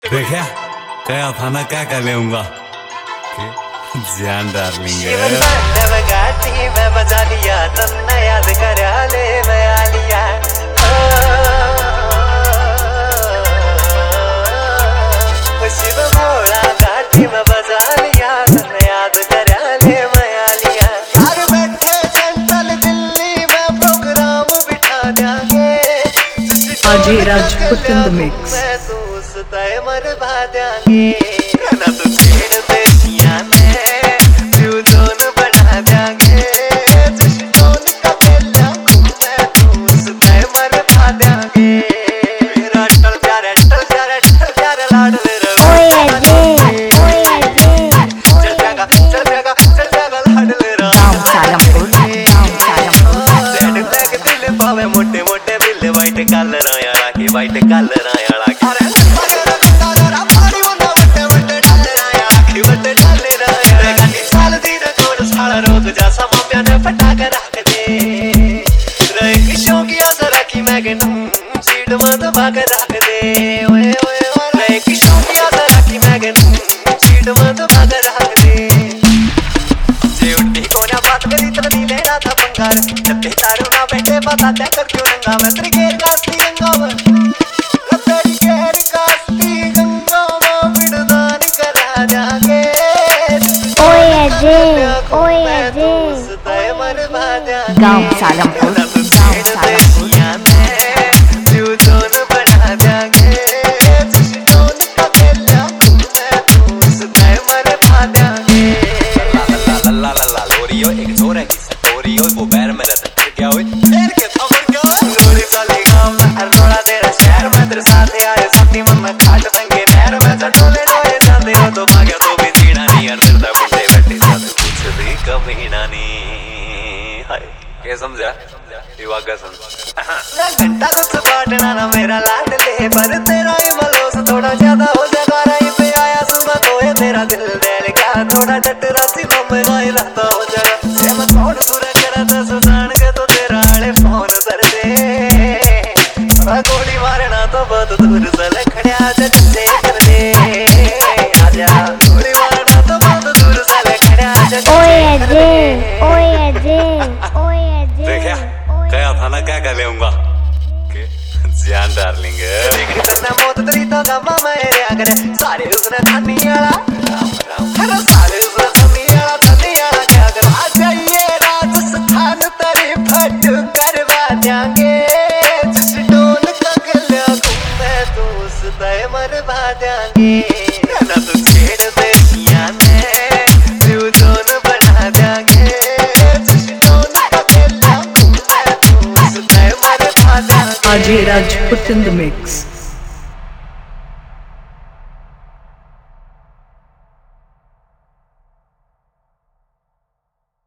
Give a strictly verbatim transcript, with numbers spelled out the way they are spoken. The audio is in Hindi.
देखा कया था ना क्या कर लेऊंगा जान डार्लिंग गाती मैं बजा लिया तन्ना याद करा ले मैं आ लिया शिव भोला गाती मैं बजा लिया तन्ना याद करा ले मैं आ लिया यार बैठे सेंट्रल दिल्ली में प्रोग्राम बिठा देंगे Ajay Rajput in the mix। मरवा देंगे ना तो छेड़ दे सिया में फ्यूजन बना देंगे जिस्टोन का बेला घूमे तू सुते मरवा देंगे मेरा टल प्यारे टल प्यारे टल प्यारे लाड ले रे ओए अजय ओए अजय चल जागा चल जागा चल जागा लाड ले रे गांव सालमपुर गांव सालमपुर जेड बैग दिल पावे मोटे मोटे बिल वाइट कलर आया की वाइट कलर आया अरे रोग जैसा मापिया ने फटा कर रख दे रहे किशों की असर की मैं कहूं सीट बंद भाग रख दे ओए ओए रहे किशों की असर की मैं कहूं सीट बंद भाग रख दे जे उठी को ना बात करी तो नहीं लेना था पंगार जब ते तारू ना बैठे पता तय कर क्यों रंगा मैं तेरे गेर कास्ती रंगाव तेरी गेर कास्ती गंगाव बिड़दान करा जाके ओए अजय ओए गांव सालमपुर गांव सालमपुर एक जोर है की सटोरी और वो बैर में रहता फिर क्या हुई फिर के खबर क्या हुई लोरी साली गांव में हर थोड़ा तेरा शहर में तेरे साथ आए साथी मन में खाट तंगे नहर में चटोले डोले जाते हो तो भाग्य तो भी जीना नहीं यार तेरा बंदे बैठे जाते कुछ भी कभी ना नहीं हाय क्या समझा युवा का समझ घंटा कुछ बांटना ना मेरा लाड ले पर तेरा ही मलोस थोड़ा ज्यादा हो जाएगा रही पे आया सुबह तो ये तेरा दिल दिल क्या थोड़ा डटरा सी मम गाय रहता हो जाएगा से मैं कौन दूर करा था सुजान के तो तेरा आले फोन सर दे थोड़ा गोली मारना तो बहुत दूर से खड़िया जैसे कर दे आजा गोली मारना तो बहुत दूर से खड़िया ओए अजय ओए अजय ओए अजय देखा कया था ना क्या कर लेऊंगा जान डार्लिंग लेकिन तन्ना मौत तेरी तो गमा मेरे आगे सारे उसने खानी वाला हर सारे उसने खानी वाला खानी वाला क्या कर आ जाइए राजस्थान तेरी फट करवा देंगे जिस डोल का गला घूमे तो उस तय मरवा देंगे ना तो छेड़ दे सिया में फ्यूजन बना देंगे जिस डोल का गला घूमे तो उस तय मरवा देंगे Ajay Rajput in the mix।